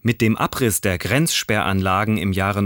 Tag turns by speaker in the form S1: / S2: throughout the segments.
S1: Mit dem Abriss der Grenzsperranlagen im Jahre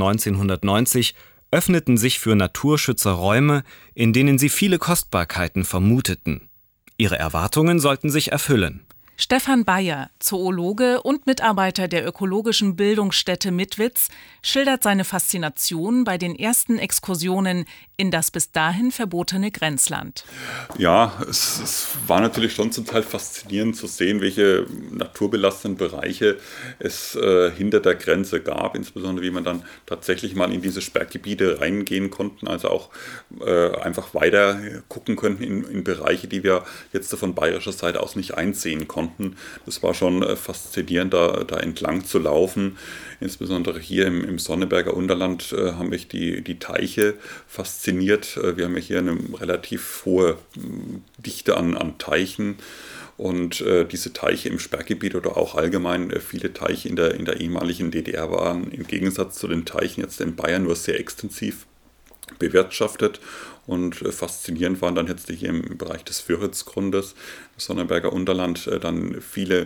S1: 1990 öffneten sich für Naturschützer Räume, in denen sie viele Kostbarkeiten vermuteten. Ihre Erwartungen sollten sich erfüllen.
S2: Stefan Bayer, Zoologe und Mitarbeiter der ökologischen Bildungsstätte Mitwitz, schildert seine Faszination bei den ersten Exkursionen in das bis dahin verbotene Grenzland.
S3: Ja, es war natürlich schon zum Teil faszinierend zu sehen, welche naturbelastenden Bereiche es hinter der Grenze gab, insbesondere wie man dann tatsächlich mal in diese Sperrgebiete reingehen konnten, also auch einfach weiter gucken könnten in Bereiche, die wir jetzt von bayerischer Seite aus nicht einsehen konnten. Das war schon faszinierend, da entlang zu laufen. Insbesondere hier im Sonneberger Unterland haben mich die Teiche fasziniert. Wir haben ja hier eine relativ hohe Dichte an Teichen. Und diese Teiche im Sperrgebiet oder auch allgemein viele Teiche in der ehemaligen DDR waren im Gegensatz zu den Teichen jetzt in Bayern nur sehr extensiv bewirtschaftet. Und faszinierend waren dann jetzt hier im Bereich des Vöritzgrundes, im Sonneberger Unterland, dann viele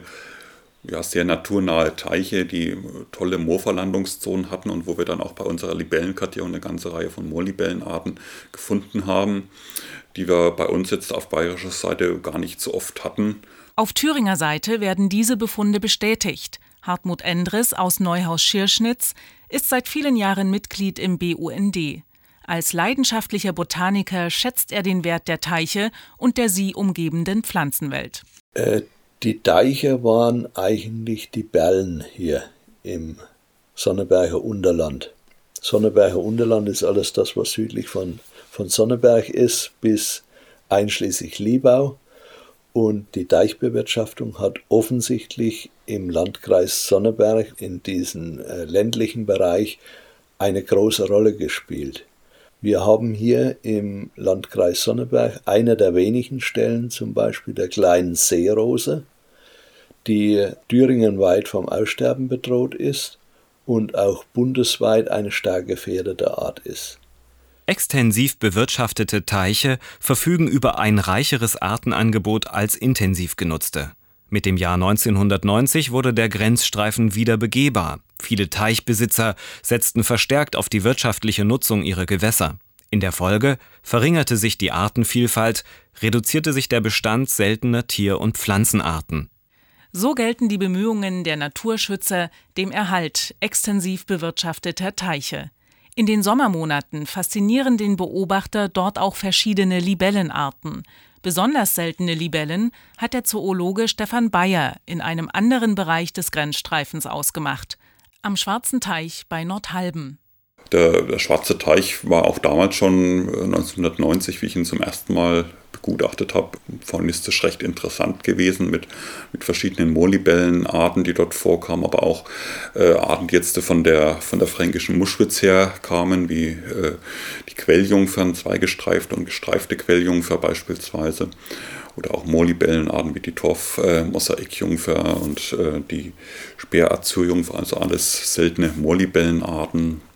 S3: sehr naturnahe Teiche, die tolle Moorverlandungszonen hatten und wo wir dann auch bei unserer Libellenkartierung eine ganze Reihe von Moorlibellenarten gefunden haben, die wir bei uns jetzt auf bayerischer Seite gar nicht so oft hatten.
S2: Auf Thüringer Seite werden diese Befunde bestätigt. Hartmut Endres aus Neuhaus-Schirschnitz ist seit vielen Jahren Mitglied im BUND. Als leidenschaftlicher Botaniker schätzt er den Wert der Teiche und der sie umgebenden Pflanzenwelt.
S4: Die Teiche waren eigentlich die Perlen hier im Sonneberger Unterland. Sonneberger Unterland ist alles das, was südlich von Sonneberg ist, bis einschließlich Liebau. Und die Teichbewirtschaftung hat offensichtlich im Landkreis Sonneberg, in diesem ländlichen Bereich, eine große Rolle gespielt. Wir haben hier im Landkreis Sonneberg eine der wenigen Stellen, zum Beispiel der kleinen Seerose, die thüringenweit vom Aussterben bedroht ist und auch bundesweit eine stark gefährdete Art ist.
S1: Extensiv bewirtschaftete Teiche verfügen über ein reicheres Artenangebot als intensiv genutzte. Mit dem Jahr 1990 wurde der Grenzstreifen wieder begehbar. Viele Teichbesitzer setzten verstärkt auf die wirtschaftliche Nutzung ihrer Gewässer. In der Folge verringerte sich die Artenvielfalt, reduzierte sich der Bestand seltener Tier- und Pflanzenarten.
S2: So gelten die Bemühungen der Naturschützer dem Erhalt extensiv bewirtschafteter Teiche. In den Sommermonaten faszinieren den Beobachter dort auch verschiedene Libellenarten. Besonders seltene Libellen hat der Zoologe Stefan Bayer in einem anderen Bereich des Grenzstreifens ausgemacht, am Schwarzen Teich bei Nordhalben.
S3: Der Schwarze Teich war auch damals schon 1990, wie ich ihn zum ersten Mal begutachtet habe, faunistisch recht interessant gewesen mit verschiedenen Moorlibellenarten, die dort vorkamen, aber auch Arten, die jetzt von der fränkischen Muschwitz her kamen, wie die Quelljungfern, zweigestreifte und gestreifte Quelljungfer beispielsweise. Oder auch Moorlibellenarten wie die Torf-Mosaikjungfer und die Speerazurjungfer, also alles seltene Moorlibellenarten.